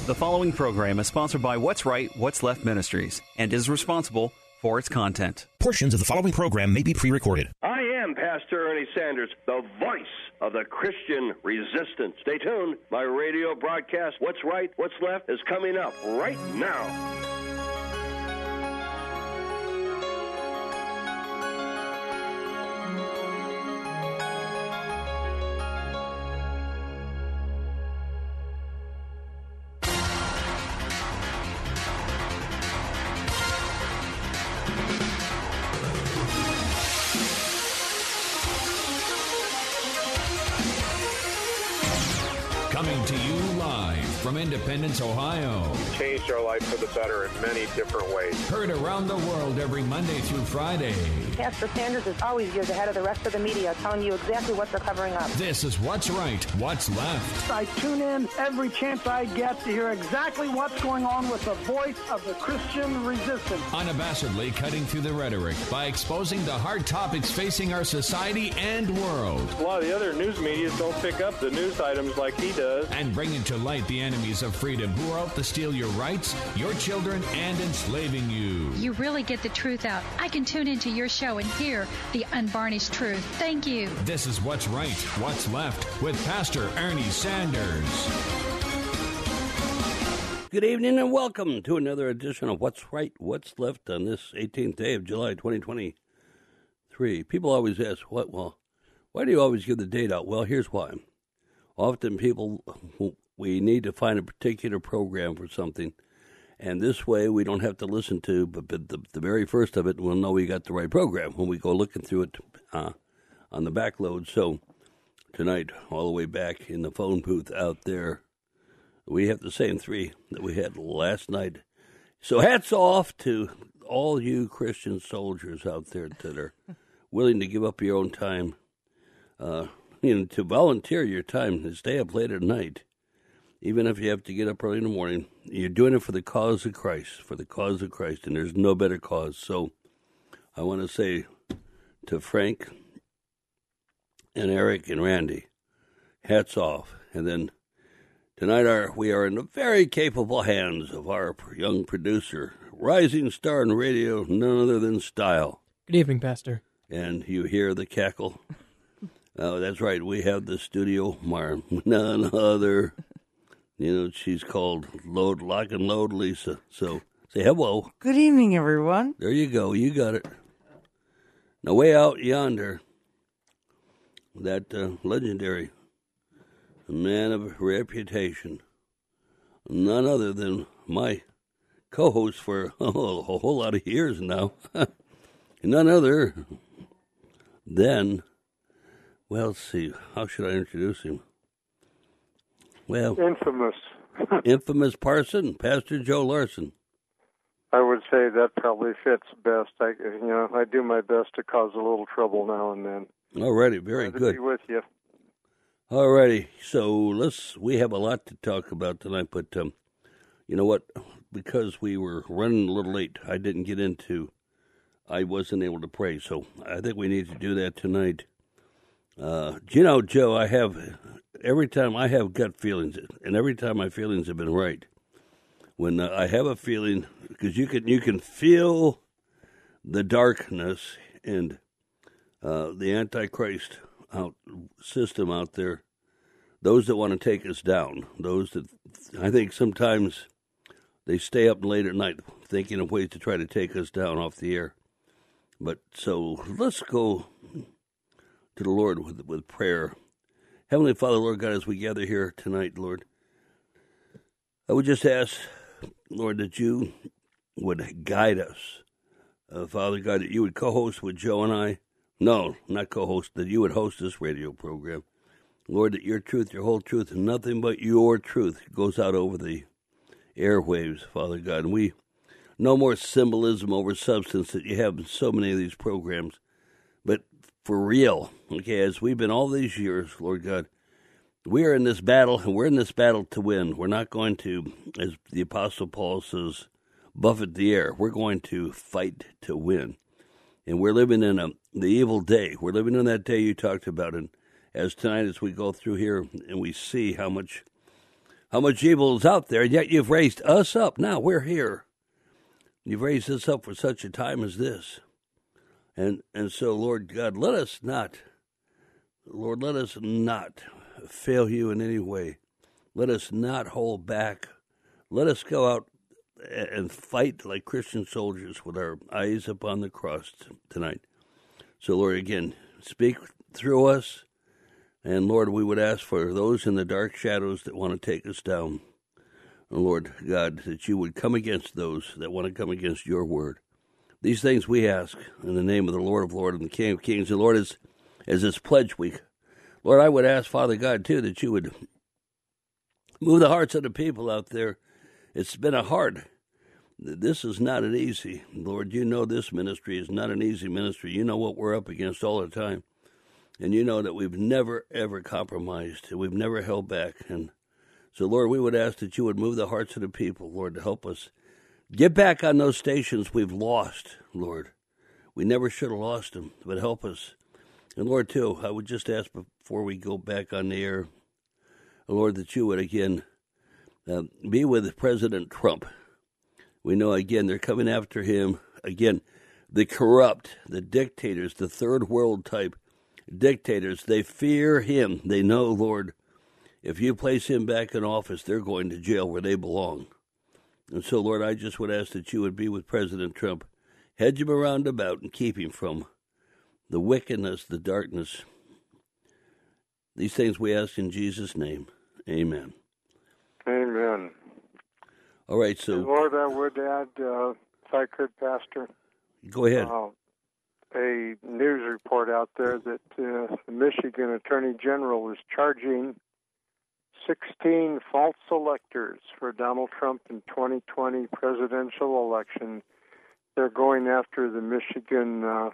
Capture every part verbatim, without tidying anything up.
The following program is sponsored by What's Right, What's Left Ministries and is responsible for its content. Portions of the following program may be pre-recorded. I am Pastor Ernie Sanders, the voice of the Christian resistance. Stay tuned. My radio broadcast, What's Right, What's Left, is coming up right now. Coming to you live from Independence, Ohio. Changed our life for the better in many different ways. Heard around the world every Monday through Friday. Pastor Sanders is always years ahead of the rest of the media, telling you exactly what they're covering up. This is What's Right, What's Left. I tune in every chance I get to hear exactly what's going on with the voice of the Christian resistance. Unabashedly cutting through the rhetoric by exposing the hard topics facing our society and world. A lot of the other news media don't pick up the news items like he does. And bringing to light the enemies of freedom who are out to steal your rights, your children, and enslaving you. You really get the truth out. I can tune into your show and hear the unvarnished truth. Thank you. This is What's Right, What's Left with Pastor Ernie Sanders. Good evening and welcome to another edition of What's Right, What's Left on this eighteenth day of July twenty twenty-three. People always ask, what? Well, why do you always give the date out? Well, here's why. Often people, we need to find a particular program for something, and this way we don't have to listen to, but, but the, the very first of it, we'll know we got the right program when we go looking through it uh, on the back load. So tonight, all the way back in the phone booth out there, we have the same three that we had last night. So hats off to all you Christian soldiers out there that are willing to give up your own time, uh, you know, to volunteer your time to stay up late at night, even if you have to get up early in the morning. You're doing it for the cause of Christ, for the cause of Christ, and there's no better cause. So I want to say to Frank and Eric and Randy, hats off. And then tonight our, we are in the very capable hands of our young producer, rising star in radio, none other than Style. Good evening, Pastor. And you hear the cackle. Oh, that's right. We have the studio marm, none other. You know, she's called Load, Lock and Load Lisa. So say hello. Good evening, everyone. There you go. You got it. Now, way out yonder, that uh, legendary man of reputation, none other than my co-host for oh, a whole lot of years now, none other than... Well, let's see. How should I introduce him? Well, infamous. infamous Parson, Pastor Joe Larson. I would say that probably fits best. I, you know, I do my best to cause a little trouble now and then. Alrighty, very Glad good. To be with you. Alrighty, so let's. We have a lot to talk about tonight, but um, you know what? Because we were running a little late, I didn't get into. I wasn't able to pray, so I think we need to do that tonight. Uh, you know, Joe, I have, every time I have gut feelings, and every time my feelings have been right, when uh, I have a feeling, because you can, you can feel the darkness and uh, the Antichrist out, system out there, those that want to take us down, those that, I think sometimes they stay up late at night thinking of ways to try to take us down off the air. But so let's go to the Lord with with prayer. Heavenly Father, Lord God, as we gather here tonight, Lord, I would just ask, Lord, that you would guide us. Uh, Father God, that you would co-host with Joe and I. No, not co-host, that you would host this radio program. Lord, that your truth, your whole truth, and nothing but your truth goes out over the airwaves, Father God. And we, no more symbolism over substance that you have in so many of these programs, but for real, okay, as we've been all these years, Lord God, we are in this battle, and we're in this battle to win. We're not going to, as the Apostle Paul says, buffet the air. We're going to fight to win. And we're living in a the evil day. We're living in that day you talked about. And as tonight, as we go through here and we see how much how much evil is out there, and yet you've raised us up. Now we're here. You've raised us up for such a time as this. And and so, Lord God, let us not, Lord, let us not fail you in any way. Let us not hold back. Let us go out and fight like Christian soldiers with our eyes upon the cross tonight. So, Lord, again, speak through us. And, Lord, we would ask for those in the dark shadows that want to take us down. And, Lord God, that you would come against those that want to come against your word. These things we ask in the name of the Lord of Lords and the King of Kings. And, Lord, as, as this pledge week, Lord, I would ask, Father God, too, that you would move the hearts of the people out there. It's been a hard. This is not an easy. Lord, you know this ministry is not an easy ministry. You know what we're up against all the time. And you know that we've never, ever compromised. We've never held back. And so, Lord, we would ask that you would move the hearts of the people, Lord, to help us get back on those stations we've lost, Lord. We never should have lost them, but help us. And, Lord, too, I would just ask before we go back on the air, Lord, that you would, again, uh, be with President Trump. We know, again, they're coming after him. Again, the corrupt, the dictators, the third world type dictators, they fear him. They know, Lord, if you place him back in office, they're going to jail where they belong. And so, Lord, I just would ask that you would be with President Trump. Hedge him around about and keep him from the wickedness, the darkness. These things we ask in Jesus' name. Amen. Amen. All right, so... Lord, I would add, uh, if I could, Pastor. Go ahead. Uh, a news report out there that uh, the Michigan Attorney General is charging sixteen false electors for Donald Trump in twenty twenty presidential election. They're going after the Michigan uh,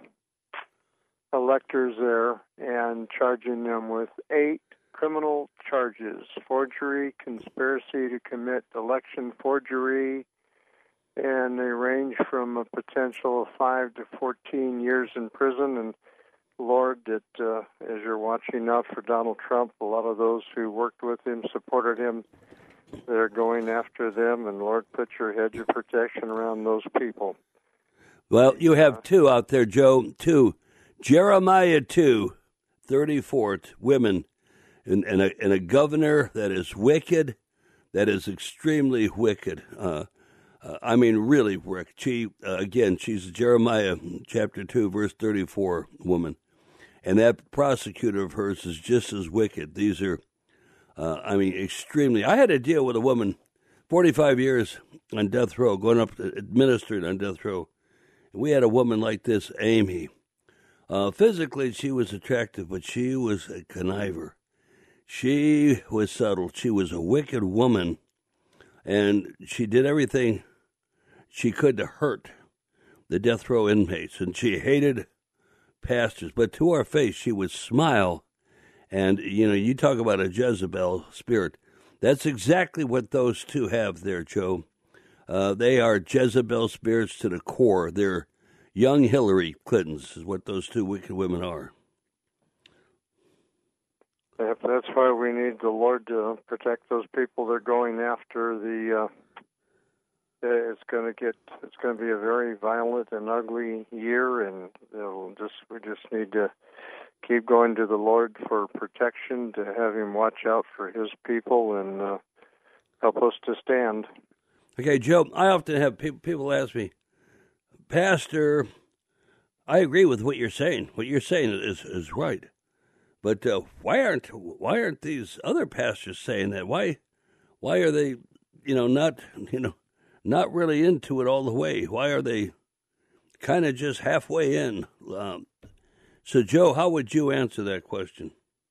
electors there and charging them with eight criminal charges: forgery, conspiracy to commit election forgery, and they range from a potential of five to fourteen years in prison. And Lord, that uh, as you're watching out for Donald Trump, a lot of those who worked with him, supported him, they're going after them. And Lord, put your hedge of protection around those people. Well, you have two out there, Joe. Two. Jeremiah two, thirty-four, women, and, and, a, and a governor that is wicked, that is extremely wicked. Uh, uh, I mean, really wicked. She, uh, again, she's Jeremiah chapter two, verse thirty-four woman. And that prosecutor of hers is just as wicked. These are, uh, I mean, extremely. I had to deal with a woman, forty-five years on death row, going up, to, administered on death row. And we had a woman like this, Amy. Uh, physically, she was attractive, but she was a conniver. She was subtle. She was a wicked woman, and she did everything she could to hurt the death row inmates, and she hated pastors. But to our face, she would smile, and, you know, you talk about a Jezebel spirit. That's exactly what those two have there, Joe. Uh, they are Jezebel spirits to the core. They're young Hillary Clintons is what those two wicked women are. That's why we need the Lord to protect those people they're going after. The uh, it's going to get it's going to be a very violent and ugly year, and it'll just we just need to keep going to the Lord for protection, to have Him watch out for His people and uh, help us to stand. Okay, Joe, I often have people, people ask me, Pastor, I agree with what you're saying. What you're saying is is right. But uh, why aren't why aren't these other pastors saying that? Why why are they, you know, not you know, not really into it all the way? Why are they kind of just halfway in? Um, so, Joe, how would you answer that question?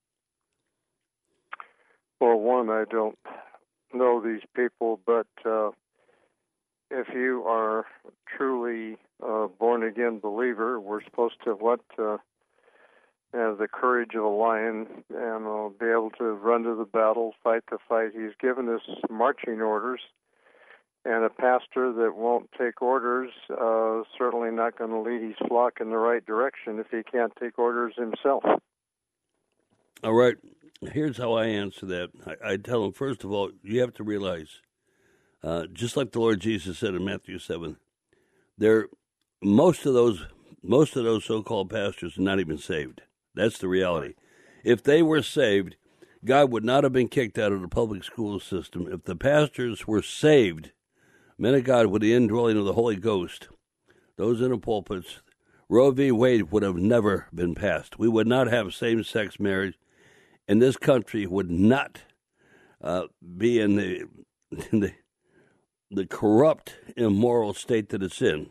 Well, one, I don't know these people, but uh, if you are truly a born-again believer, we're supposed to what? Uh, have the courage of a lion and uh, be able to run to the battle, fight the fight. He's given us marching orders, and a pastor that won't take orders uh, certainly not going to lead his flock in the right direction if he can't take orders himself. All right. here's how I answer that. I, I tell them, first of all, you have to realize, uh, just like the Lord Jesus said in Matthew seven, there most of those most of those so-called pastors are not even saved. That's the reality. If they were saved, God would not have been kicked out of the public school system. If the pastors were saved, men of God, with the indwelling of the Holy Ghost, those in the pulpits, Roe v. Wade would have never been passed. We would not have same-sex marriage, and this country would not uh, be in the, in the the corrupt, immoral state that it's in.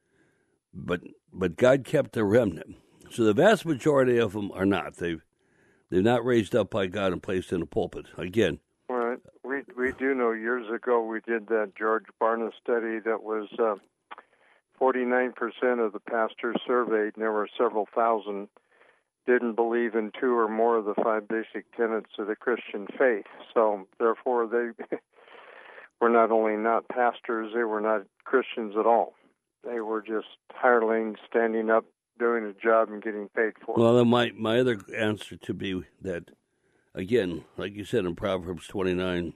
But but God kept a remnant. So the vast majority of them are not. They've they're not raised up by God and placed in a pulpit. Again. Right. We we do know years ago we did that George Barna study that was uh, forty-nine percent of the pastors surveyed, and there were several thousand, didn't believe in two or more of the five basic tenets of the Christian faith. So therefore they were not only not pastors, they were not Christians at all. They were just hirelings standing up, doing a job and getting paid for it. Well, then my, my other answer to be that, again, like you said in Proverbs twenty-nine,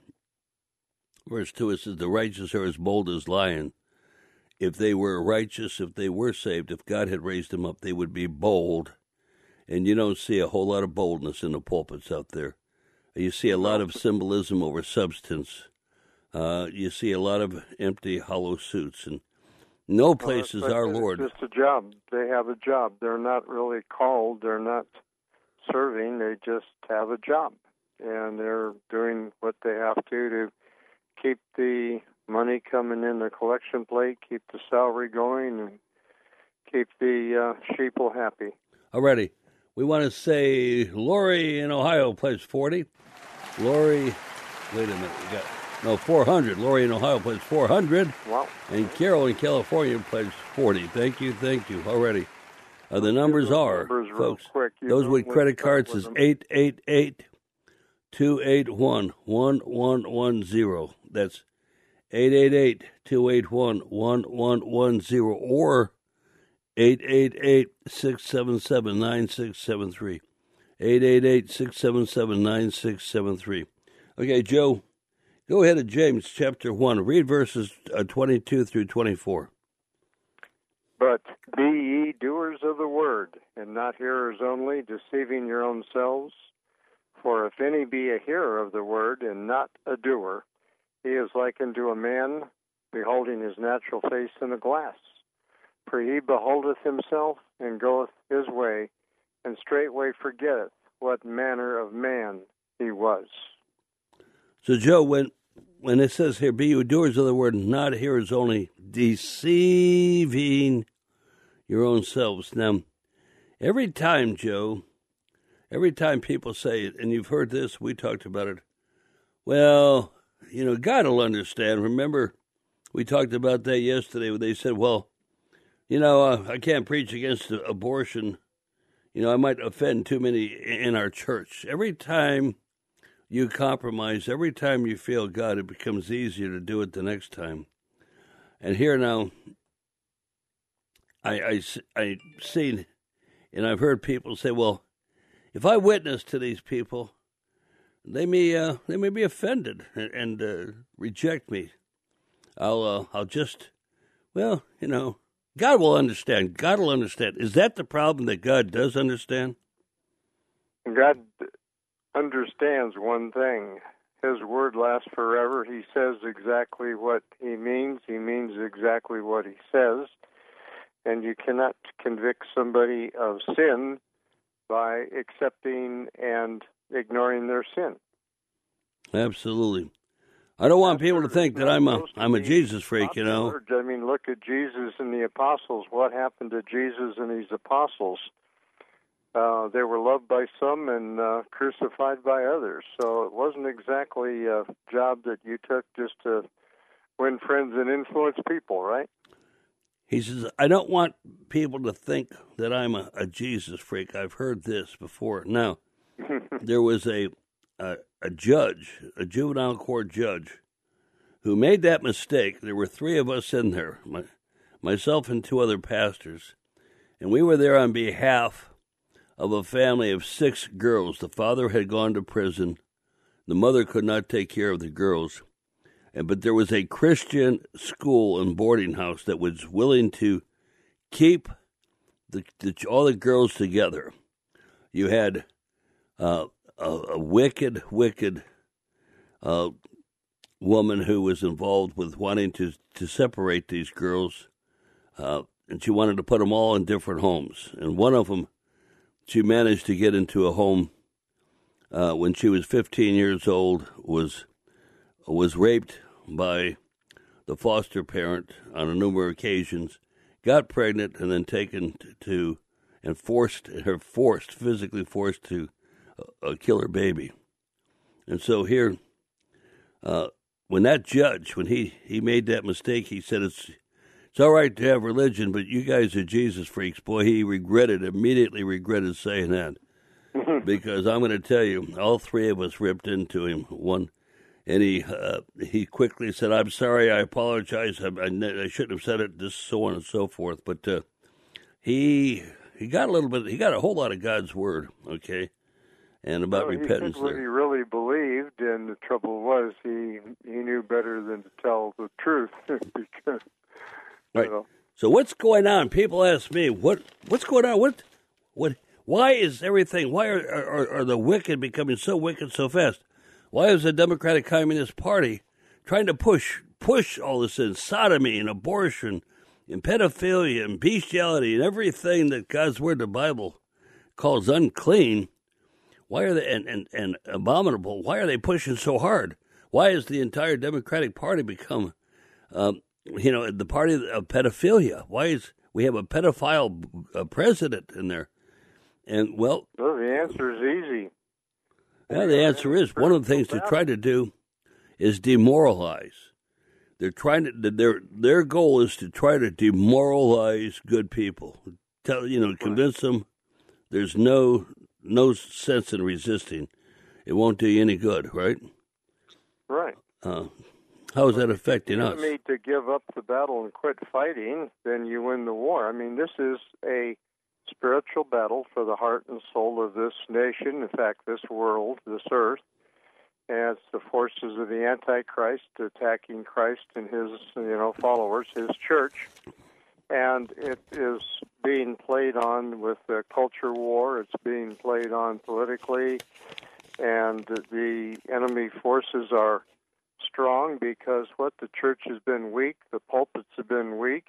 verse two, it says, the righteous are as bold as lion. If they were righteous, if they were saved, if God had raised them up, they would be bold. And you don't see a whole lot of boldness in the pulpits out there. You see a lot of symbolism over substance. Uh, you see a lot of empty, hollow suits, and no place is our Lord. It's just a job. They have a job. They're not really called. They're not serving. They just have a job, and they're doing what they have to to keep the money coming in their collection plate, keep the salary going, and keep the uh, sheeple happy. Alrighty. We want to say Lori in Ohio plays forty. Lori, wait a minute. We got... No, four hundred. Lori in Ohio plays four hundred. Wow. And Carol in California plays forty. Thank you, thank you. Already. Uh, the numbers are, numbers folks, quick. those with credit cards is eight eight eight, two eight one, one one one zero. That's eight eight eight, two eight one, one one one zero or eight eight eight, six seven seven, nine six seven three. eight eight eight, six seven seven, nine six seven three. Okay, Joe. Go ahead to James chapter one. Read verses uh, twenty-two through twenty-four. But be ye doers of the word, and not hearers only, deceiving your own selves. For if any be a hearer of the word, and not a doer, he is like unto a man beholding his natural face in a glass. For he beholdeth himself, and goeth his way, and straightway forgetteth what manner of man he was. So, Joe, when when it says here, be you doers of the word, not hearers only, deceiving your own selves. Now, every time, Joe, every time people say it, and you've heard this, we talked about it, well, you know, God will understand. Remember, we talked about that yesterday when they said, well, you know, uh, I can't preach against abortion. You know, I might offend too many in our church. Every time you compromise, every time you fail God, it becomes easier to do it the next time. And here now, I, I, I've seen, and I've heard people say, well, if I witness to these people, they may uh, they may be offended and, and uh, reject me. I'll uh, I'll just, well, you know, God will understand. God will understand. Is that the problem, that God does understand? God understands one thing. His word lasts forever. He says exactly what he means. He means exactly what he says. And you cannot convict somebody of sin by accepting and ignoring their sin. Absolutely. I don't want people to think that I'm a I'm a Jesus freak, you know. I mean, look at Jesus and the apostles. What happened to Jesus and these apostles? Uh, they were loved by some and uh, crucified by others. So it wasn't exactly a job that you took just to win friends and influence people, right? He says, I don't want people to think that I'm a, a Jesus freak. I've heard this before. Now, there was a, a a judge, a juvenile court judge, who made that mistake. There were three of us in there, my, myself and two other pastors, and we were there on behalf of a family of six girls. The father had gone to prison. The mother could not take care of the girls. And, but there was a Christian school and boarding house that was willing to keep the, the, all the girls together. You had uh, a, a wicked, wicked uh, woman who was involved with wanting to, to separate these girls, uh, and she wanted to put them all in different homes. And one of them, she managed to get into a home uh, when she was fifteen years old, was was raped by the foster parent on a number of occasions, got pregnant, and then taken to and forced her forced physically forced to uh, kill her baby. And so here, uh, when that judge, when he, he made that mistake, he said it's it's all right to have religion, but you guys are Jesus freaks. Boy, he regretted immediately regretted saying that, because I'm going to tell you, all three of us ripped into him. One. And he uh, he quickly said, "I'm sorry, I apologize. I, I, I shouldn't have said it." This, so on and so forth. But uh, he he got a little bit. He got a whole lot of God's word, okay, and about well, repentance. He did what there. he really believed, and the trouble was he he knew better than to tell the truth. because, right. You know. So what's going on? People ask me, what what's going on? What what? Why is everything? Why are are, are the wicked becoming so wicked so fast? Why is the Democratic Communist Party trying to push push all this in sodomy and abortion and pedophilia and bestiality and everything that God's Word, the Bible, calls unclean? Why are they and, and, and abominable? Why are they pushing so hard? Why has the entire Democratic Party become, um, you know, the party of pedophilia? Why is we have a pedophile uh, president in there? And well, well, the answer is easy. Yeah, the answer is one of the things they try to do is demoralize. They're trying to their their goal is to try to demoralize good people. Tell you know, convince them there's no no sense in resisting. It won't do you any good, right? Right. Uh, how is that affecting us? If you need to give up the battle and quit fighting, then you win the war. I mean, this is a spiritual battle for the heart and soul of this nation, in fact, this world, this earth. And it's the forces of the Antichrist attacking Christ and his, you know, followers, his church. And it is being played on with the culture war. It's being played on politically. And the enemy forces are strong because what? The church has been weak. The pulpits have been weak.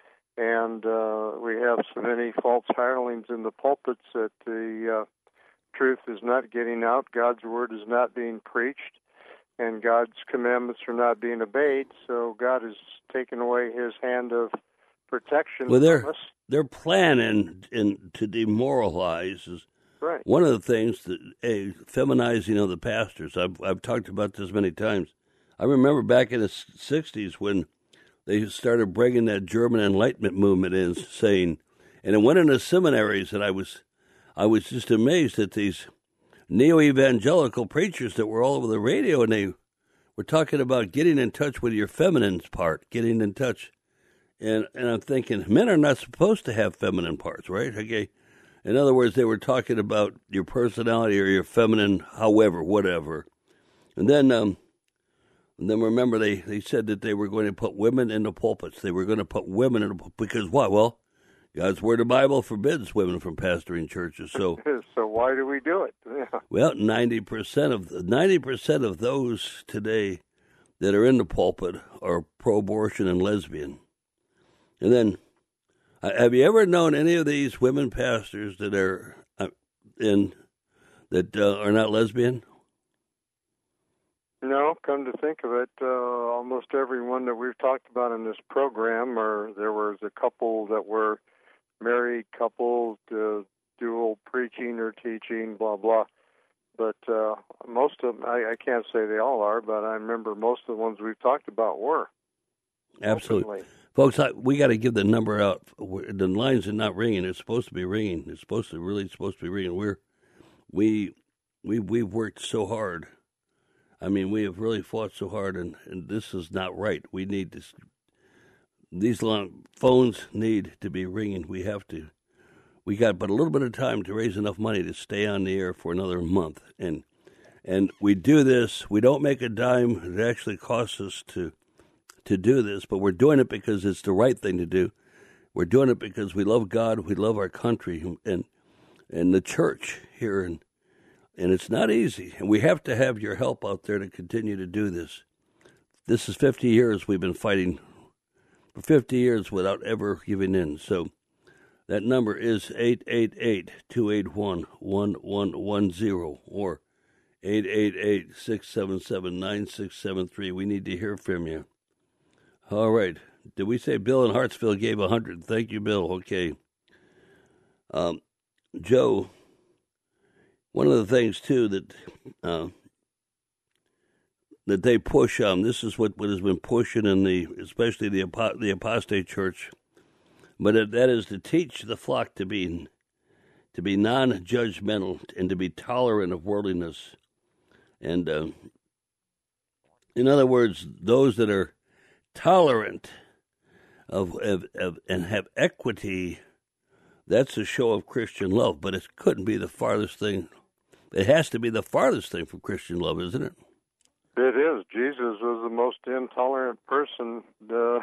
And uh, we have so many false hirelings in the pulpits that the uh, truth is not getting out, God's word is not being preached, and God's commandments are not being obeyed. So God has taken away his hand of protection well, from us. Their plan in, in, to demoralize is right. One of the things that a feminizing of the pastors. I've I've talked about this many times. I remember back in the sixties when they started bringing that German Enlightenment movement in, saying, and it went into seminaries, and I was, I was just amazed at these neo-evangelical preachers that were all over the radio, and they were talking about getting in touch with your feminine part, getting in touch, and and I'm thinking, men are not supposed to have feminine parts, right? Okay, in other words, they were talking about your personality or your feminine, however, whatever, and then. Um, And then remember, they, they said that they were going to put women in the pulpits. They were going to put women in the pulpits. Because what? Well, God's Word, the Bible forbids women from pastoring churches. So, so why do we do it? Yeah. Well, ninety percent of ninety percent of those today that are in the pulpit are pro-abortion and lesbian. And then, have you ever known any of these women pastors that are in that uh, are not lesbian? No, come to think of it, uh, almost everyone that we've talked about in this program, or there was a couple that were married couples, uh, dual preaching or teaching, blah, blah. But uh, most of them, I, I can't say they all are, but I remember most of the ones we've talked about were. Absolutely. Openly. Folks, I, we got to give the number out. The lines are not ringing. It's supposed to be ringing. It's supposed to really supposed to be ringing. We're, we, we, we've worked so hard. I mean, we have really fought so hard, and, and this is not right. We need this. These long phones need to be ringing. We have to. we got but a little bit of time to raise enough money to stay on the air for another month. And and we do this. We don't make a dime. It actually costs us to to do this, but we're doing it because it's the right thing to do. We're doing it because we love God, we love our country, and and the church here, and and it's not easy. And we have to have your help out there to continue to do this. This is fifty years we've been fighting, for fifty years without ever giving in. So that number is eight eight eight, two eight one, one one one zero or eight eight eight, six seven seven, nine six seven three. We need to hear from you. All right. Did we say Bill in Hartsville gave one hundred? Thank you, Bill. Okay. Um, Joe, one of the things, too, that uh, that they push on, um, this is what, what has been pushing in the, especially the, the apostate church, but it, that is to teach the flock to be, to be non-judgmental and to be tolerant of worldliness. And uh, in other words, those that are tolerant Of, of, of and have equity, that's a show of Christian love, but it couldn't be the farthest thing. It has to be the farthest thing from Christian love, isn't it? It is. Jesus was the most intolerant person uh,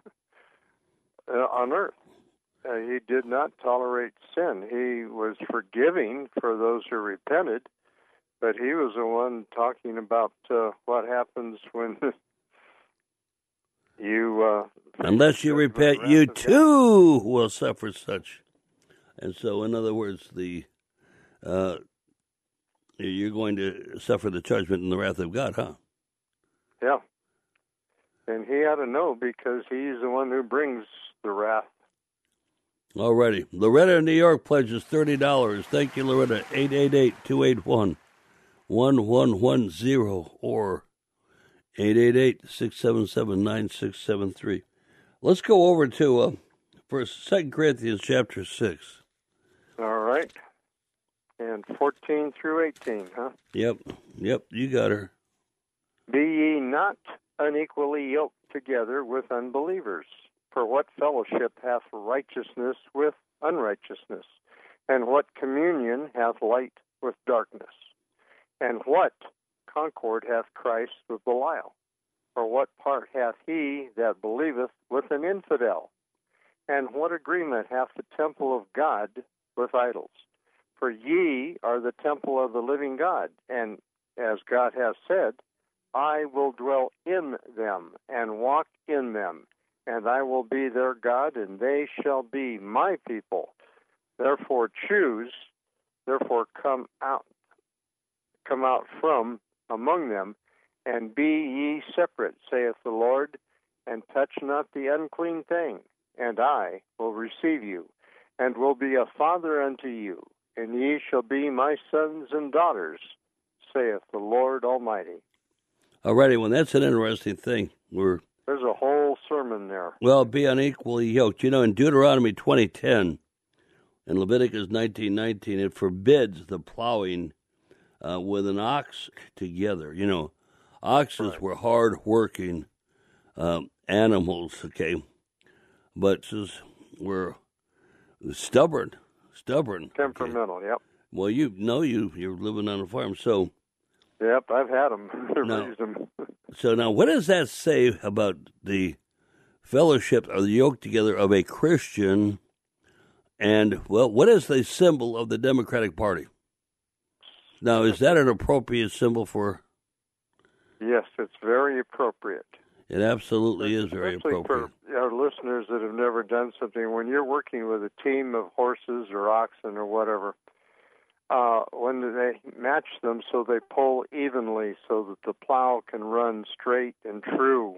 on earth. Uh, he did not tolerate sin. He was forgiving for those who repented, but he was the one talking about uh, what happens when you... Uh, Unless you repent, you too will suffer such. And so, in other words, the uh, you're going to suffer the judgment and the wrath of God, huh? Yeah. And he ought to know because he's the one who brings the wrath. All righty. Loretta in New York pledges thirty dollars. Thank you, Loretta. eight eight eight, two eight one, one one one zero or eight eight eight, six seven seven, nine six seven three. Let's go over to uh, First, Second Corinthians chapter six. All right. And fourteen through eighteen, huh? Yep. Yep, you got her. Be ye not unequally yoked together with unbelievers. For what fellowship hath righteousness with unrighteousness? And what communion hath light with darkness? And what concord hath Christ with Belial? For what part hath he that believeth with an infidel? And what agreement hath the temple of God with idols? For ye are the temple of the living God, and as God hath said, I will dwell in them and walk in them, and I will be their God, and they shall be my people. Therefore choose, therefore come out, come out from among them, and be ye separate, saith the Lord, and touch not the unclean thing, and I will receive you, and will be a father unto you, and ye shall be my sons and daughters, saith the Lord Almighty. Alrighty, well, that's an interesting thing. We're There's a whole sermon there. Well, be unequally yoked. You know, in Deuteronomy twenty ten and Leviticus nineteen nineteen, it forbids the plowing uh, with an ox together. You know, oxes right. were hard-working um, animals, okay, but were stubborn, stubborn. Temperamental, okay? Yep. Well, you know you, you're living on a farm, so... Yep, I've had them. Now, raised them. So now, what does that say about the fellowship or the yoke together of a Christian? And, well, what is the symbol of the Democratic Party? Now, is that an appropriate symbol for... Yes, it's very appropriate. It absolutely is very Especially appropriate. For our listeners that have never done something, when you're working with a team of horses or oxen or whatever, uh, when they match them so they pull evenly so that the plow can run straight and true,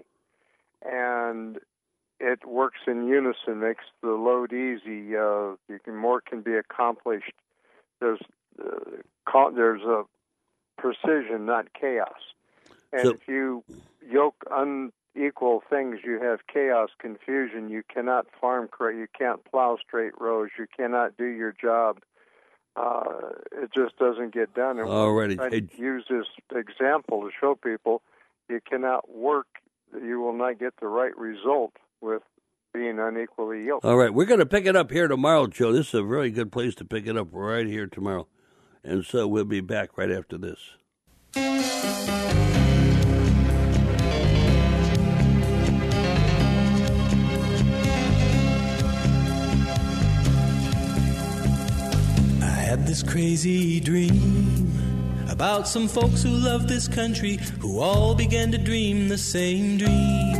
and it works in unison, makes the load easy, uh, you can, more can be accomplished. There's, uh, there's a precision, not chaos. And so, if you yoke unequal things, you have chaos, confusion. You cannot farm correct. You can't plow straight rows. You cannot do your job. Uh, it just doesn't get done. And already. I use this example to show people you cannot work. You will not get the right result with being unequally yoked. All right, we're going to pick it up here tomorrow, Joe. This is a very good place to pick it up right here tomorrow. And so we'll be back right after this. I had this crazy dream about some folks who love this country, who all began to dream the same dream.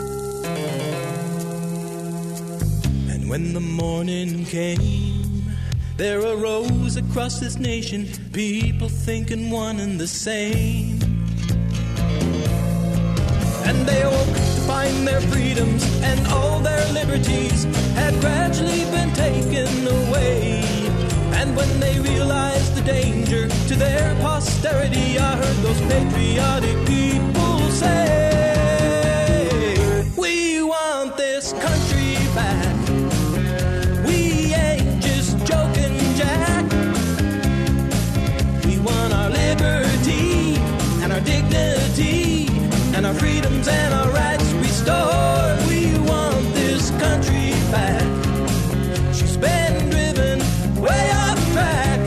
And when the morning came, there arose across this nation people thinking one and the same. And they awoke to find their freedoms and all their liberties had gradually been taken away. And when they realized the danger to their posterity, I heard those patriotic people say, we want this country back. We ain't just joking, Jack. We want our liberty and our dignity and our freedoms and our rights restored. We want this country back. She's been driven way off track.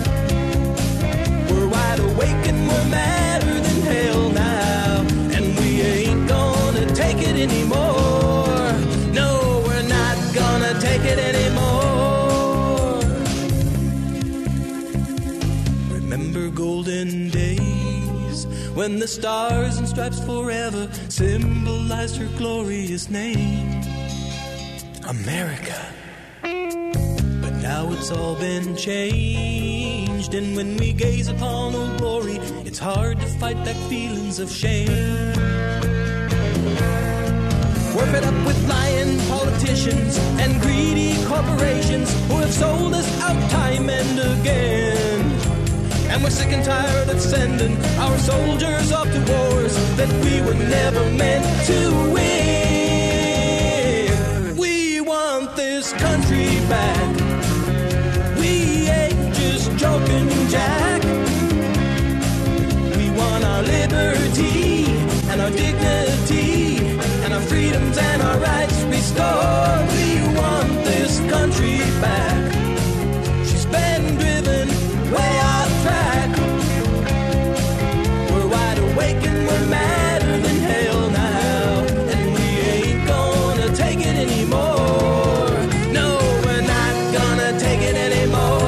We're wide awake and we're madder than hell now, and we ain't gonna take it anymore. No, we're not gonna take it anymore. Remember golden days when the stars and stripes forever symbolized her glorious name, America. Now it's all been changed, and when we gaze upon old glory, it's hard to fight back feelings of shame. We're fed up with lying politicians and greedy corporations who have sold us out time and again. And we're sick and tired of sending our soldiers off to wars that we were never meant to win. We want this country back. Joking, Jack. We want our liberty and our dignity and our freedoms and our rights restored. We want this country back. She's been driven way off track. We're wide awake and we're madder than hell now, and we ain't gonna take it anymore. No, we're not gonna take it anymore.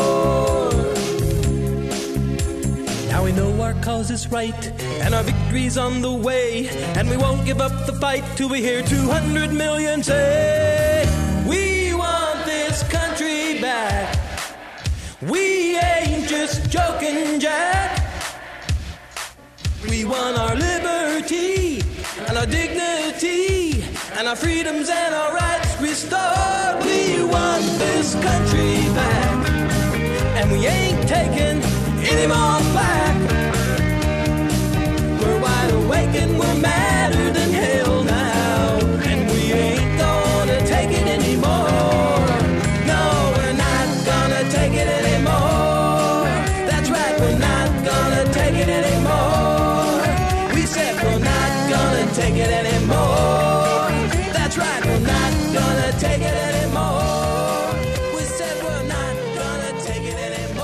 We know our cause is right, and our victory's on the way, and we won't give up the fight till we hear two hundred million say, we want this country back. We ain't just joking, Jack. We want our liberty and our dignity and our freedoms and our rights restored. We want this country back, and we ain't taking any more flack. We're wide awake and we're madder than hell now, and we ain't gonna take it anymore. No, we're not gonna take it anymore. That's right, we're not gonna take it anymore. We said we're not gonna take it anymore. That's right, we're not gonna take it anymore. We said we're not gonna take it anymore.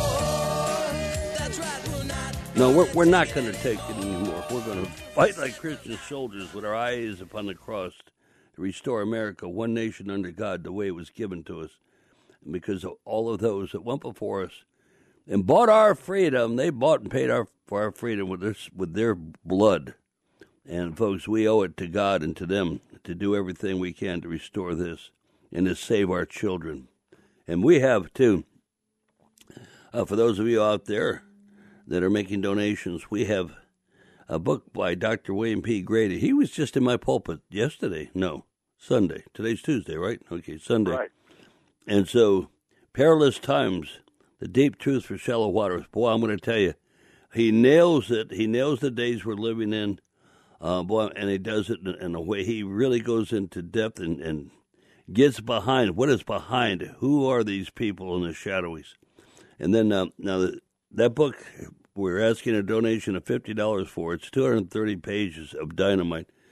No, we're, we're not going to take it anymore. We're going to fight like Christian soldiers with our eyes upon the cross to restore America, one nation under God, the way it was given to us. And because of all of those that went before us and bought our freedom, they bought and paid our, for our freedom with their, with their blood. And, folks, we owe it to God and to them to do everything we can to restore this and to save our children. And we have, too. Uh, for those of you out there that are making donations, we have a book by Doctor William P. Grady. He was just in my pulpit yesterday. No, Sunday. Today's Tuesday, right? Okay, Sunday. Right. And so, Perilous Times, The Deep Truth for Shallow Waters. Boy, I'm going to tell you, he nails it. He nails the days we're living in. Uh, boy, and he does it in, in a way he really goes into depth and, and gets behind what is behind. Who are these people in the shadowies? And then, uh, now, the, that book, we're asking a donation of fifty dollars for. It's two hundred thirty pages of dynamite.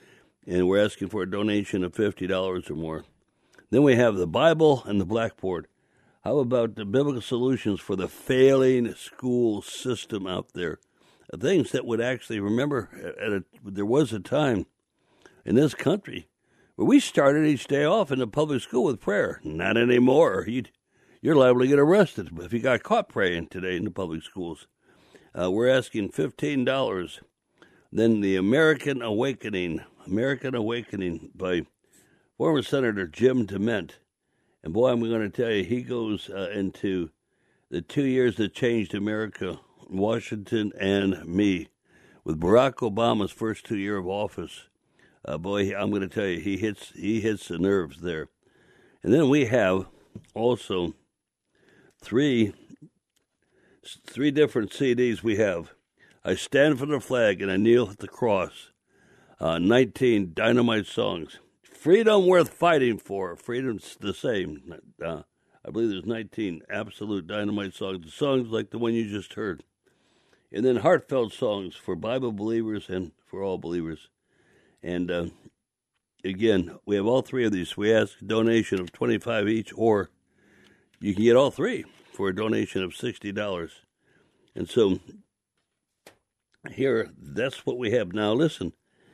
and we're asking for a donation of fifty dollars or more. Then we have the Bible and the blackboard. How about the biblical solutions for the failing school system out there? Things that would actually, remember, at a, there was a time in this country where we started each day off in the public school with prayer. Not anymore. You'd, you're liable to get arrested if you got caught praying today in the public schools. Uh, we're asking fifteen dollars. Then the American Awakening, American Awakening by former Senator Jim DeMint. And boy, I'm going to tell you, he goes uh, into the two years that changed America, Washington and me, with Barack Obama's first two years of office. Uh, boy, I'm going to tell you, he hits he hits the nerves there. And then we have also three three different C Ds. We have I Stand for the Flag and I Kneel at the Cross, uh, nineteen Dynamite songs. Freedom Worth Fighting For. Freedom's the same. Uh, I believe there's nineteen absolute dynamite songs, songs like the one you just heard. And then heartfelt songs for Bible believers and for all believers. And uh, again, we have all three of these. We ask a donation of twenty-five dollars each, or you can get all three for a donation of sixty dollars. And so here, that's what we have now. Listen,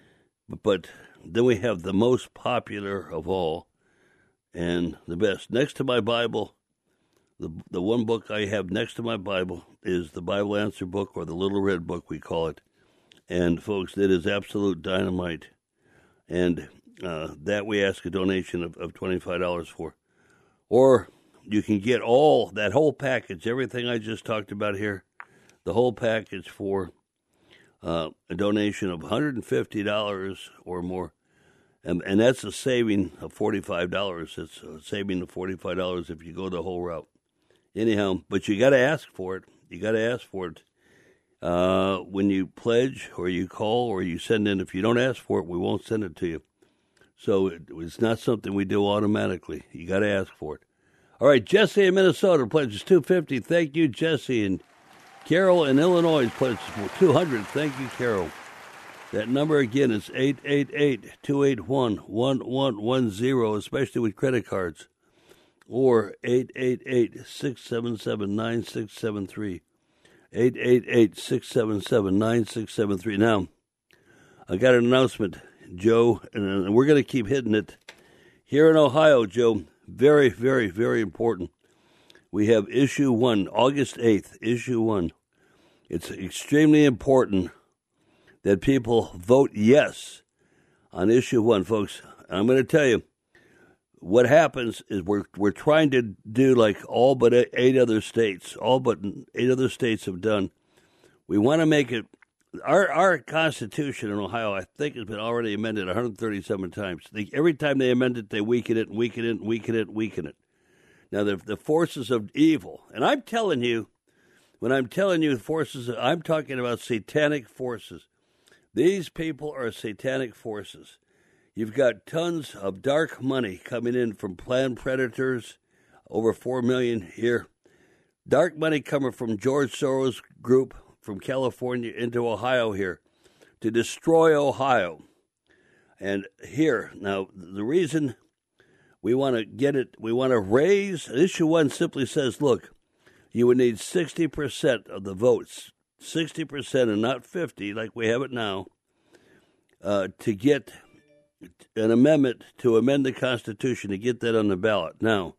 but then we have the most popular of all and the best. Next to my Bible, the the one book I have next to my Bible is the Bible Answer Book, or the Little Red Book, we call it. And, folks, it is absolute dynamite. And uh, that we ask a donation of, of twenty-five dollars for. Or you can get all, that whole package, everything I just talked about here, the whole package for Uh, a donation of one hundred fifty dollars or more, and, and that's a saving of forty-five dollars. It's a saving of forty-five dollars if you go the whole route. Anyhow, but you got to ask for it. You got to ask for it uh, when you pledge or you call or you send in. If you don't ask for it, we won't send it to you. So it, it's not something we do automatically. You got to ask for it. All right, Jesse in Minnesota pledges two hundred fifty dollars. Thank you, Jesse. And Carol in Illinois pledges two hundred dollars. Thank you, Carol. That number again is eight eight eight, two eight one, one one one zero, especially with credit cards, or eight eight eight, six seven seven, nine six seven three, eight eight eight, six seven seven, nine six seven three. Now, I got an announcement, Joe, and we're going to keep hitting it. Here in Ohio, Joe, very, very, very important. We have issue one, August eighth, issue one. It's extremely important that people vote yes on issue one, folks. I'm going to tell you, what happens is we're we're trying to do like all but eight other states, all but eight other states have done. We want to make it, our our Constitution in Ohio, I think, has been already amended one hundred thirty-seven times. They, every time they amend it, they weaken it, weaken it, weaken it, weaken it. Now, the, the forces of evil, and I'm telling you, when I'm telling you forces, I'm talking about satanic forces. These people are satanic forces. You've got tons of dark money coming in from Planned Predators, over four million dollars here. Dark money coming from George Soros group from California into Ohio here to destroy Ohio. And here, now, the reason we want to get it, we want to raise, issue one simply says, look, you would need sixty percent of the votes, sixty percent and not fifty like we have it now, uh, to get an amendment to amend the Constitution, to get that on the ballot. Now,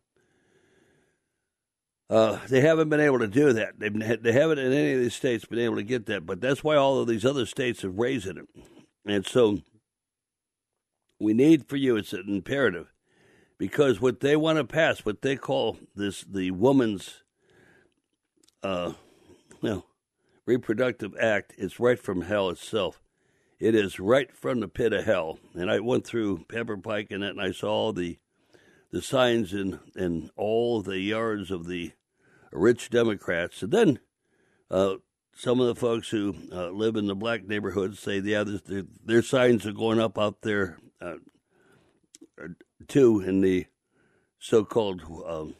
uh, they haven't been able to do that. They've, they haven't in any of these states been able to get that, but that's why all of these other states have raised it. And so we need for you, it's an imperative, because what they want to pass, what they call this, the Woman's uh, no, Reproductive Act, is right from hell itself. It is right from the pit of hell. And I went through Pepper Pike and that, and I saw all the the signs in, in all the yards of the rich Democrats. And then uh, some of the folks who uh, live in the black neighborhoods say, yeah, their, their signs are going up out there, uh, too, in the so-called um,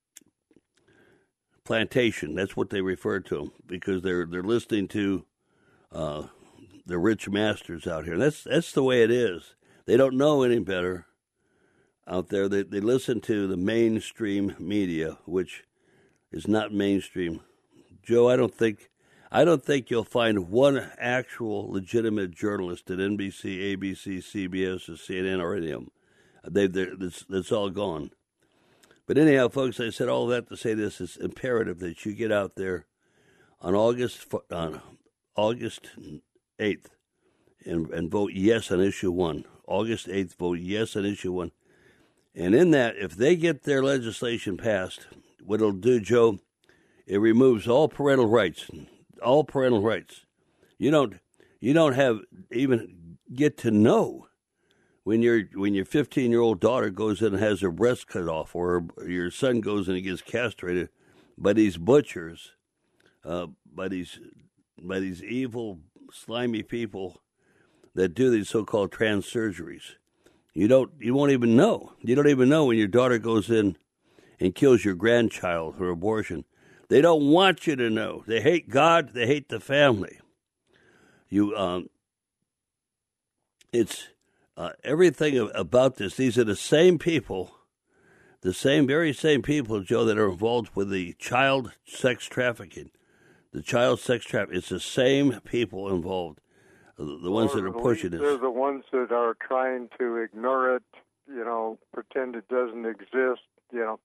plantation. That's what they refer to them, because they're they're listening to uh, the rich masters out here. That's that's the way it is. They don't know any better out there. They, they listen to the mainstream media, which is not mainstream. Joe, I don't think I don't think you'll find one actual legitimate journalist at N B C, A B C, C B S, or C N N, or any of them. They, that's, that's all gone. But anyhow, folks, I said all that to say this: it's imperative that you get out there on August on August eighth and, and vote yes on issue one. August eighth, vote yes on issue one. And in that, if they get their legislation passed, what it'll do, Joe, it removes all parental rights. All parental rights. You don't you don't have even get to know when your when your fifteen year old daughter goes in and has her breast cut off, or your son goes in and gets castrated by these butchers, uh, by these by these evil, slimy people that do these so called trans surgeries. You don't you won't even know. You don't even know when your daughter goes in and kills your grandchild for abortion. They don't want you to know. They hate God. They hate the family. You, um, it's uh, everything about this. These are the same people, the same, very same people, Joe, that are involved with the child sex trafficking. The child sex trafficking. It's the same people involved. The, the ones that are pushing this. They're the ones that are trying to ignore it. You know, pretend it doesn't exist. You know.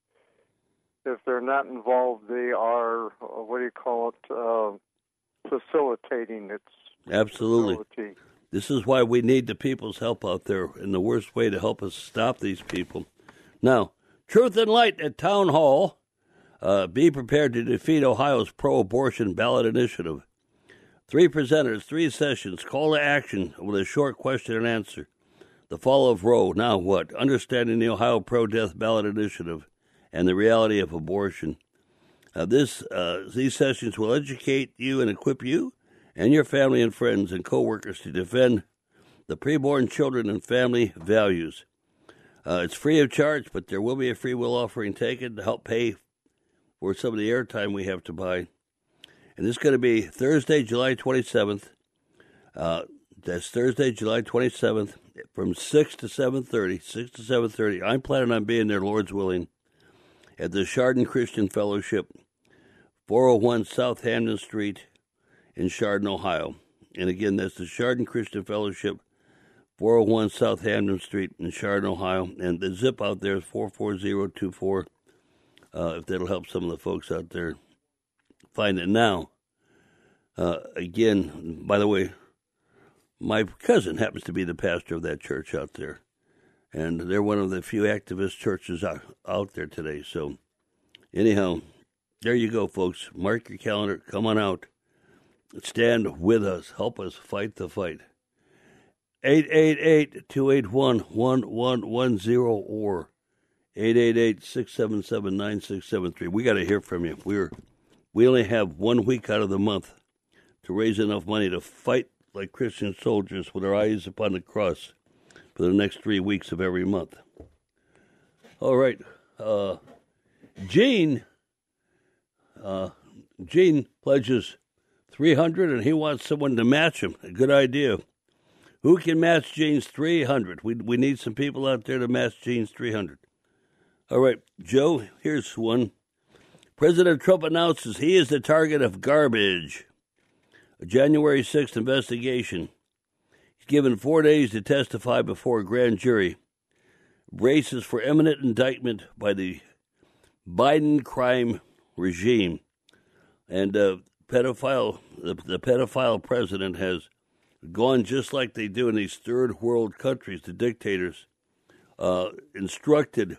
If they're not involved, they are, what do you call it, uh, facilitating its Absolutely. Facility. This is why we need the people's help out there, and the worst way to help us stop these people. Now, Truth and Light at Town Hall. Uh, be prepared to defeat Ohio's pro-abortion ballot initiative. Three presenters, three sessions, call to action with a short question and answer. The fall of Roe, now what? Understanding the Ohio pro-death ballot initiative and the reality of abortion. Uh, this uh, these sessions will educate you and equip you and your family and friends and coworkers to defend the preborn children and family values. Uh, it's free of charge, but there will be a free will offering taken to help pay for some of the airtime we have to buy. And this is going to be Thursday, July twenty-seventh. Uh, that's Thursday, July twenty-seventh, from six to seven thirty. six to seven thirty. I'm planning on being there, Lord's willing, at the Chardon Christian Fellowship, four oh one South Hampden Street in Chardon, Ohio. And again, that's the Chardon Christian Fellowship, four oh one South Hampden Street in Chardon, Ohio. And the zip out there is four four zero two four, uh, if that'll help some of the folks out there find it now. Uh, again, by the way, my cousin happens to be the pastor of that church out there. And they're one of the few activist churches out, out there today. So, anyhow, there you go, folks. Mark your calendar. Come on out. Stand with us. Help us fight the fight. eight eight eight, two eight one, one one one zero or eight eight eight, six seven seven, nine six seven three. We got to hear from you. We're we only have one week out of the month to raise enough money to fight like Christian soldiers with our eyes upon the cross for the next three weeks of every month. All right. Uh, Gene, uh, Gene pledges three hundred dollars, and he wants someone to match him. A good idea. Who can match Gene's three hundred dollars? We, we need some people out there to match Gene's three hundred dollars. All right, Joe, here's one. President Trump announces he is the target of garbage. A January sixth investigation. He's given four days to testify before a grand jury. Braces for imminent indictment by the Biden crime regime. And uh, pedophile, the, the pedophile president has gone just like they do in these third world countries, the dictators, uh, instructed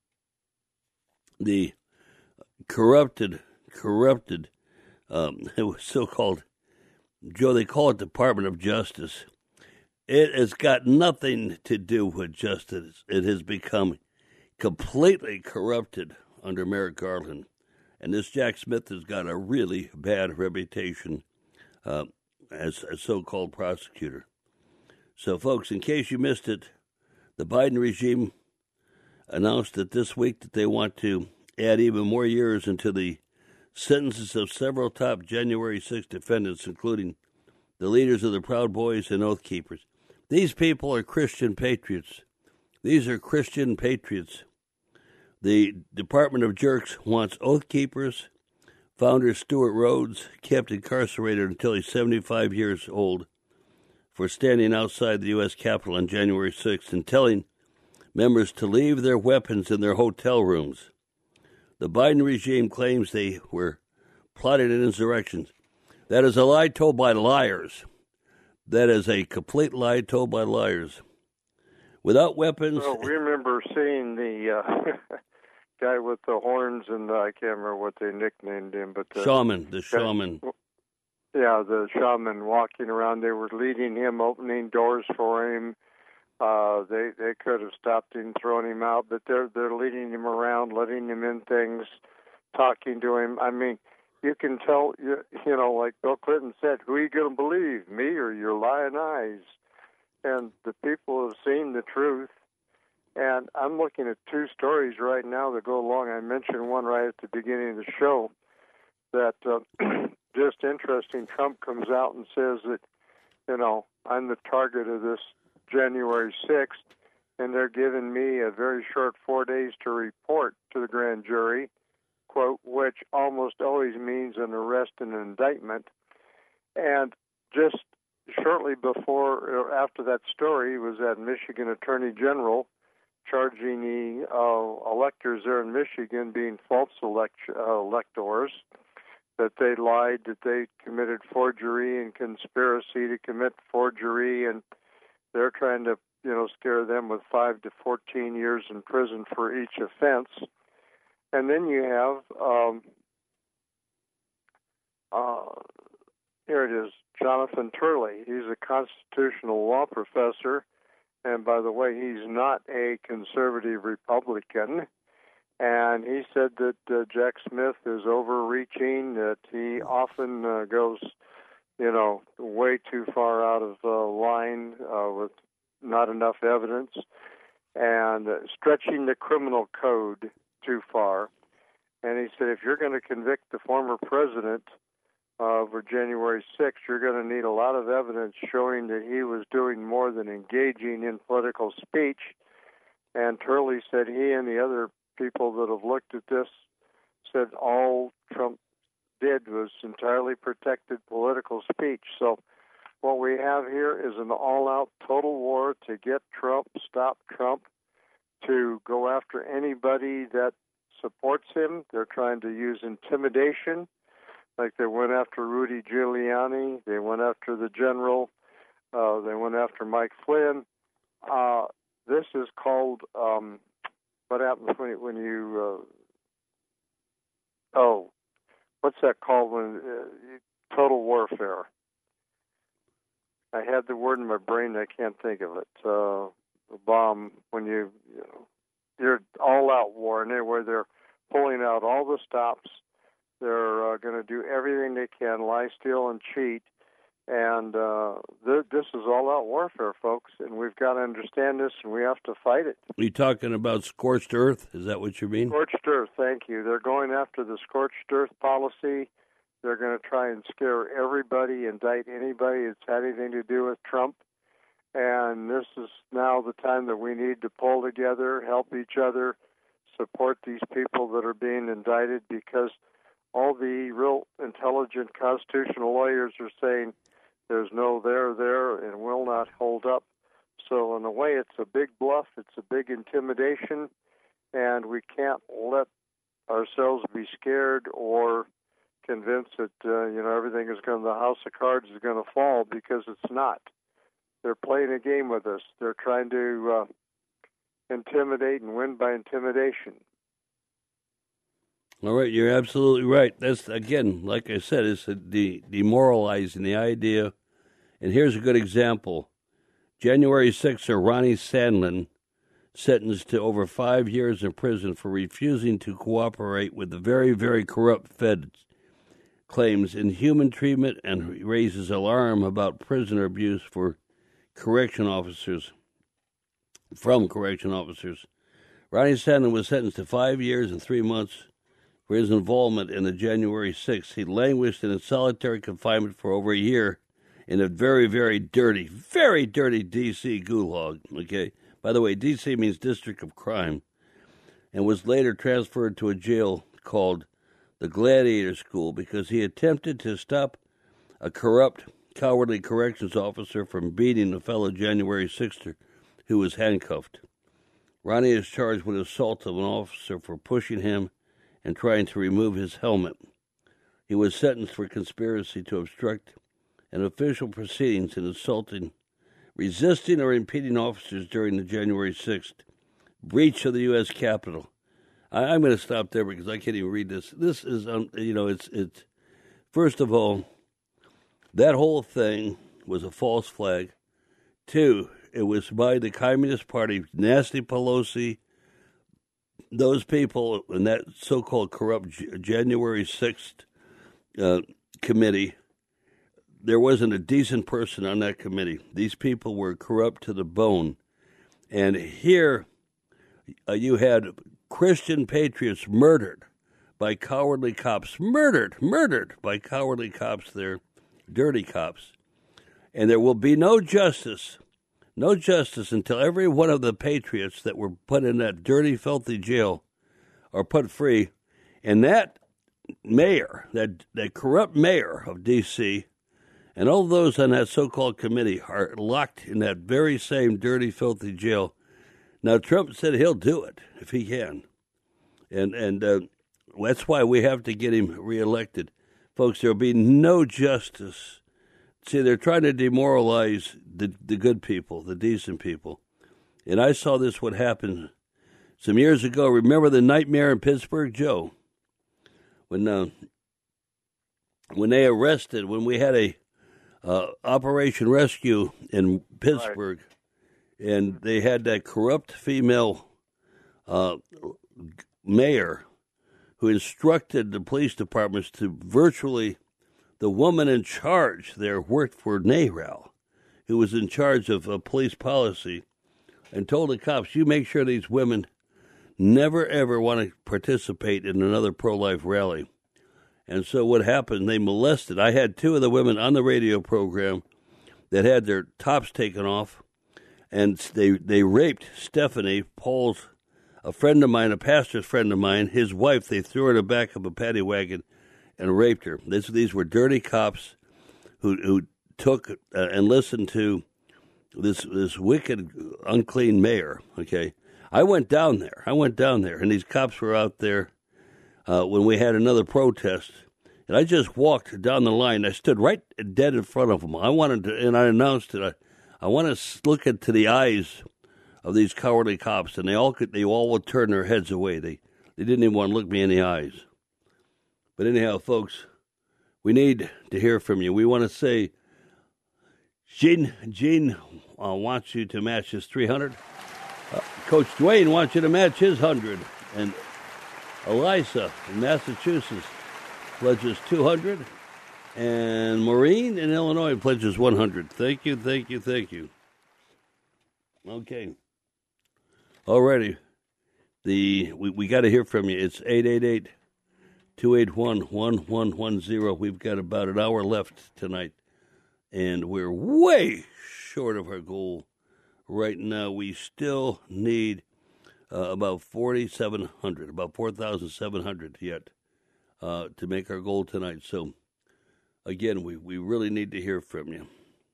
the corrupted, corrupted, um, it was so-called, Joe, they call it Department of Justice. It has got nothing to do with justice. It has become completely corrupted under Merrick Garland. And this Jack Smith has got a really bad reputation uh, as a so-called prosecutor. So, folks, in case you missed it, the Biden regime announced that this week that they want to add even more years into the sentences of several top January sixth defendants, including the leaders of the Proud Boys and Oath Keepers. These people are Christian patriots. These are Christian patriots. The Department of Jerks wants Oath Keepers. Founder Stuart Rhodes kept incarcerated until he's seventy-five years old for standing outside the U S Capitol on January sixth and telling members to leave their weapons in their hotel rooms. The Biden regime claims they were plotting an insurrection. That is a lie told by liars. That is a complete lie told by liars. Without weapons... Well, we remember seeing the uh, guy with the horns, and uh, I can't remember what they nicknamed him. but uh, Shaman, the shaman. Yeah, the shaman walking around. They were leading him, opening doors for him. Uh, they they could have stopped him, thrown him out, but they're they're leading him around, letting him in things, talking to him. I mean, you can tell, you, you know, like Bill Clinton said, who are you going to believe, me or your lying eyes? And the people have seen the truth. And I'm looking at two stories right now that go along. I mentioned one right at the beginning of the show that uh, just interesting. Trump comes out and says that, you know, I'm the target of this January sixth, and they're giving me a very short four days to report to the grand jury, quote, which almost always means an arrest and an indictment. And just shortly before or after that story was that Michigan Attorney General charging the uh, electors there in Michigan being false elect- uh, electors, that they lied, that they committed forgery and conspiracy to commit forgery, and they're trying to, you know, scare them with five to fourteen years in prison for each offense. And then you have, um, uh, here it is, Jonathan Turley. He's a constitutional law professor, and by the way, he's not a conservative Republican. And he said that uh, Jack Smith is overreaching, that he often uh, goes, you know, way too far out of uh, line uh, with not enough evidence, and uh, stretching the criminal code too far. And he said, if you're going to convict the former president uh, for January sixth, you're going to need a lot of evidence showing that he was doing more than engaging in political speech. And Turley said he and the other people that have looked at this said all Trump did was entirely protected political speech. So what we have here is an all-out total war to get Trump, stop Trump, to go after anybody that supports him. They're trying to use intimidation, like they went after Rudy Giuliani. They went after the general. Uh, they went after Mike Flynn. Uh, this is called, um, what happens when, when you, uh, oh, what's that called when, uh, total warfare. I had the word in my brain, I can't think of it. Uh, a bomb, when you, you know, you're all-out war, and anyway, they're pulling out all the stops. They're uh, going to do everything they can, lie, steal, and cheat. And uh, th- this is all-out warfare, folks, and we've got to understand this, and we have to fight it. Are you talking about scorched earth? Is that what you mean? Scorched earth, thank you. They're going after the scorched earth policy. They're going to try and scare everybody, indict anybody that's had anything to do with Trump. And this is now the time that we need to pull together, help each other, support these people that are being indicted, because all the real intelligent constitutional lawyers are saying there's no there there and will not hold up. So in a way, it's a big bluff, it's a big intimidation, and we can't let ourselves be scared or convinced that uh, you know everything is going, the house of cards is going to fall, because it's not. They're playing a game with us. They're trying to uh, intimidate and win by intimidation. All right, you're absolutely right. That's, again, like I said, it's a de- demoralizing, the idea. And here's a good example. January sixth, Ronnie Sandlin, sentenced to over five years in prison for refusing to cooperate with the very, very corrupt feds, claims inhuman treatment, and raises alarm about prisoner abuse for correction officers, from correction officers. Ronnie Sandlin was sentenced to five years and three months for his involvement in the January sixth. He languished in solitary confinement for over a year in a very, very dirty, very dirty D C gulag, okay? By the way, D C means District of Crime, and was later transferred to a jail called the Gladiator School because he attempted to stop a corrupt, cowardly corrections officer from beating a fellow January sixer who was handcuffed. Ronnie is charged with assault of an officer for pushing him and trying to remove his helmet. He was sentenced for conspiracy to obstruct an official proceedings and assaulting, resisting or impeding officers during the January sixth breach of the U S Capitol. I, I'm going to stop there because I can't even read this. This is, um, you know, it's, it's, first of all, that whole thing was a false flag. Two, it was by the Communist Party, Nancy Pelosi, those people in that so-called corrupt January sixth uh, committee. There wasn't a decent person on that committee. These people were corrupt to the bone. And here uh, you had Christian patriots murdered by cowardly cops. Murdered, murdered by cowardly cops there, dirty cops. And there will be no justice, no justice until every one of the patriots that were put in that dirty, filthy jail are put free. And that mayor, that, that corrupt mayor of D C, and all those on that so-called committee are locked in that very same dirty, filthy jail. Now, Trump said he'll do it if he can. And and uh, that's why we have to get him reelected. Folks, there will be no justice. See, they're trying to demoralize the, the good people, the decent people. And I saw this what happened some years ago. Remember the nightmare in Pittsburgh, Joe? When, uh, when they arrested, when we had a Uh, Operation Rescue in Pittsburgh, right. And they had that corrupt female uh, mayor who instructed the police departments to virtually, the woman in charge there worked for NARAL, who was in charge of uh, police policy, and told the cops, you make sure these women never, ever want to participate in another pro-life rally. And so what happened, they molested. I had two of the women on the radio program that had their tops taken off, and they they raped Stephanie, Paul's, a friend of mine, a pastor's friend of mine, his wife. They threw her in the back of a paddy wagon and raped her. This, these were dirty cops who who took uh, and listened to this this wicked, unclean mayor, okay? I went down there. I went down there, and these cops were out there Uh, when we had another protest, and I just walked down the line. I stood right dead in front of them. I wanted to, and I announced it. I, I want to look into the eyes of these cowardly cops, and they all could. They all would turn their heads away. They, they didn't even want to look me in the eyes. But anyhow, folks, we need to hear from you. We want to say, Gene, Gene uh, wants you to match his three hundred. Uh, Coach Dwayne wants you to match his one hundred, and Eliza in Massachusetts pledges two hundred, and Maureen in Illinois pledges one hundred. Thank you, thank you, thank you. Okay. Alrighty. The we, we got to hear from you. It's eight eight eight, two eight one, one one one zero. We've got about an hour left tonight, and we're way short of our goal right now. We still need Uh, about forty-seven hundred, about four thousand seven hundred yet uh, to make our goal tonight. So, again, we, we really need to hear from you.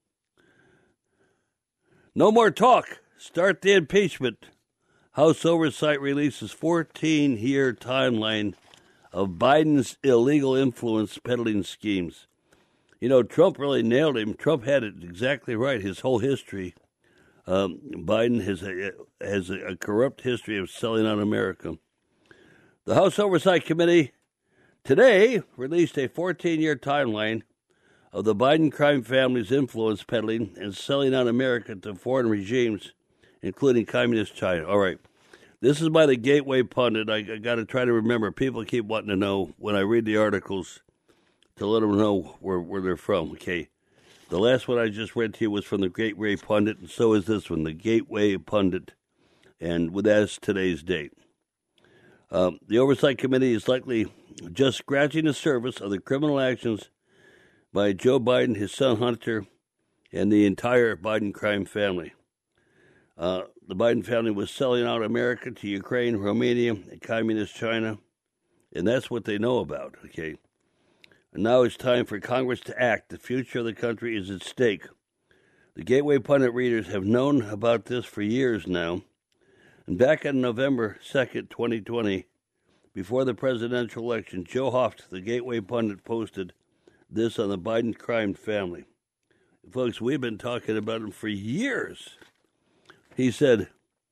No more talk. Start the impeachment. House Oversight releases fourteen-year timeline of Biden's illegal influence peddling schemes. You know, Trump really nailed him. Trump had it exactly right, his whole history. Um, Biden has a, has a corrupt history of selling out America. The House Oversight Committee today released a fourteen-year timeline of the Biden crime family's influence peddling and selling out America to foreign regimes, including Communist China. All right. This is by the Gateway Pundit. I, I got to try to remember. People keep wanting to know when I read the articles to let them know where, where they're from. Okay. The last one I just read to you was from the Gateway Pundit, and so is this one, the Gateway Pundit, and with that's today's date. Um, the Oversight Committee is likely just scratching the surface of the criminal actions by Joe Biden, his son Hunter, and the entire Biden crime family. Uh, the Biden family was selling out America to Ukraine, Romania, and Communist China, and that's what they know about, okay? And now it's time for Congress to act. The future of the country is at stake. The Gateway Pundit readers have known about this for years now, and back on November second, twenty twenty, before the presidential election, Joe Hoft, the Gateway Pundit, posted this on the Biden crime family. Folks, we've been talking about him for years. He said,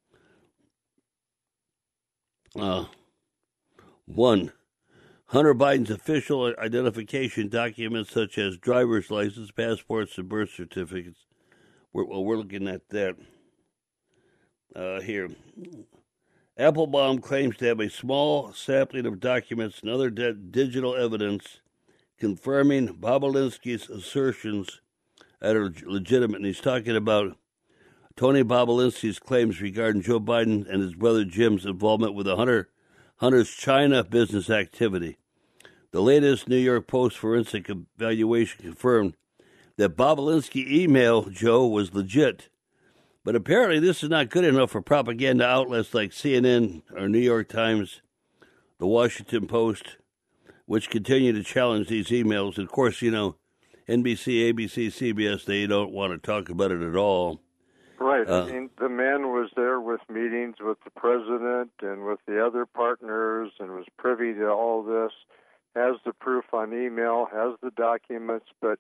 uh, one, Hunter Biden's official identification documents such as driver's license, passports, and birth certificates. We're, well, we're looking at that uh, here. Applebaum claims to have a small sampling of documents and other de- digital evidence confirming Bobulinski's assertions that are legitimate. And he's talking about Tony Bobulinski's claims regarding Joe Biden and his brother Jim's involvement with the Hunter Hunter's China business activity. The latest New York Post forensic evaluation confirmed that Bobulinski email Joe was legit. But apparently this is not good enough for propaganda outlets like C N N or New York Times, the Washington Post, which continue to challenge these emails. And of course, you know, N B C, A B C, C B S, they don't want to talk about it at all. Right. Uh, I mean, the man was there with meetings with the president and with the other partners and was privy to all this, has the proof on email, has the documents, but,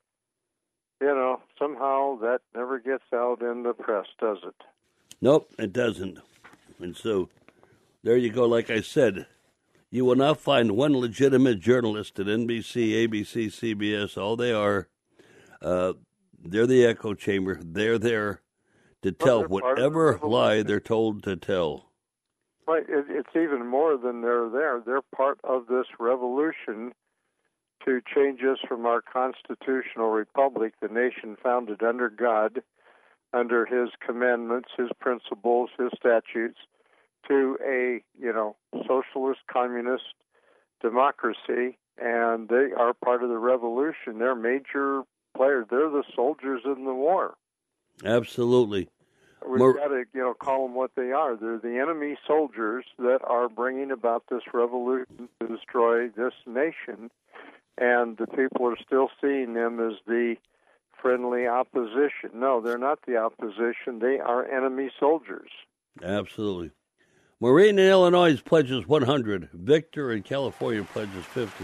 you know, somehow that never gets out in the press, does it? Nope, it doesn't. And so there you go. Like I said, you will not find one legitimate journalist at N B C, A B C, C B S. All they are, uh, they're the echo chamber. They're there to tell well, whatever the lie they're told to tell. Right. It, it's even more than they're there. They're part of this revolution to change us from our constitutional republic, the nation founded under God, under his commandments, his principles, his statutes, to a, you know, socialist, communist democracy, and they are part of the revolution. They're major players. They're the soldiers in the war. Absolutely. We've More... got to, you know, call them what they are. They're the enemy soldiers that are bringing about this revolution to destroy this nation, and the people are still seeing them as the friendly opposition. No, they're not the opposition. They are enemy soldiers. Absolutely. Maureen in Illinois pledges one hundred. Victor in California pledges fifty.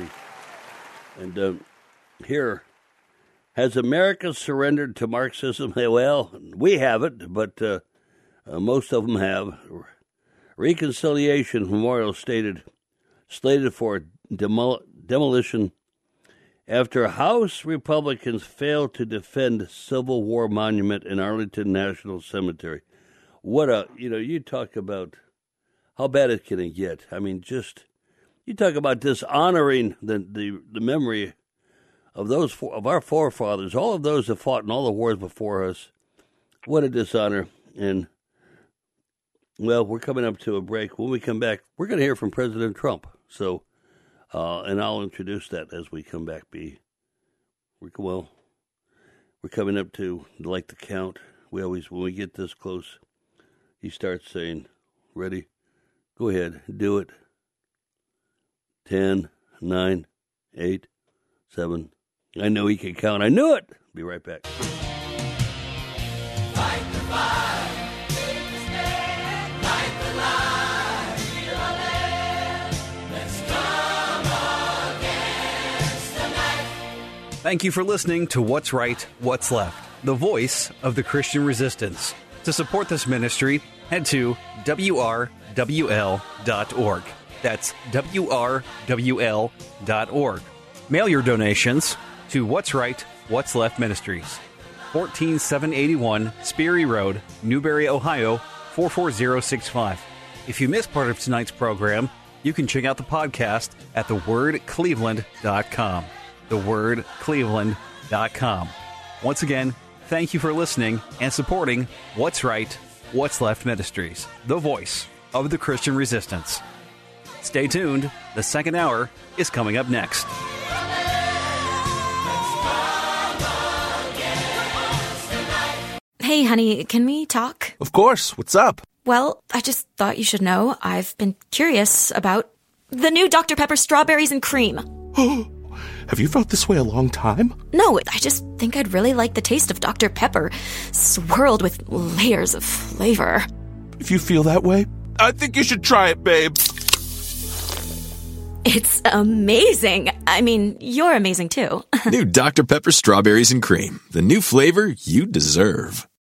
And uh, here, has America surrendered to Marxism? Well, we haven't, but uh, uh, most of them have. Reconciliation Memorial stated, slated for demol- demolition after House Republicans failed to defend Civil War monument in Arlington National Cemetery. What a, you know, you talk about how bad it can get. I mean, just, you talk about dishonoring the, the, the memory of those four, of our forefathers, all of those that fought in all the wars before us. What a dishonor. And, well, we're coming up to a break. When we come back, we're going to hear from President Trump. So, uh, and I'll introduce that as we come back. Be, we're, well, we're coming up to, like the count. We always, when we get this close, he starts saying, ready? Go ahead, do it. Ten, nine, eight, seven. I know he can count. I knew it. Be right back. Fight the fight, take the stand, fight the lie, feel our land. Let's come against the night. Thank you for listening to What's Right, What's Left, the voice of the Christian resistance. To support this ministry, head to W R W L dot org. That's W R W L dot org. Mail your donations to What's Right, What's Left Ministries, fourteen seven eighty-one Sperry Road, Newberry, Ohio, four four zero six five. If you missed part of tonight's program, you can check out the podcast at the word cleveland dot com. the word cleveland dot com. Once again, thank you for listening and supporting What's Right, What's Left Ministries, the voice of the Christian resistance. Stay tuned. The second hour is coming up next. Let's come again. Hey, honey, can we talk? Of course. What's up? Well, I just thought you should know I've been curious about the new Doctor Pepper strawberries and cream. Have you felt this way a long time? No, I just think I'd really like the taste of Doctor Pepper, swirled with layers of flavor. If you feel that way, I think you should try it, babe. It's amazing. I mean, you're amazing too. New Doctor Pepper strawberries and cream. The new flavor you deserve.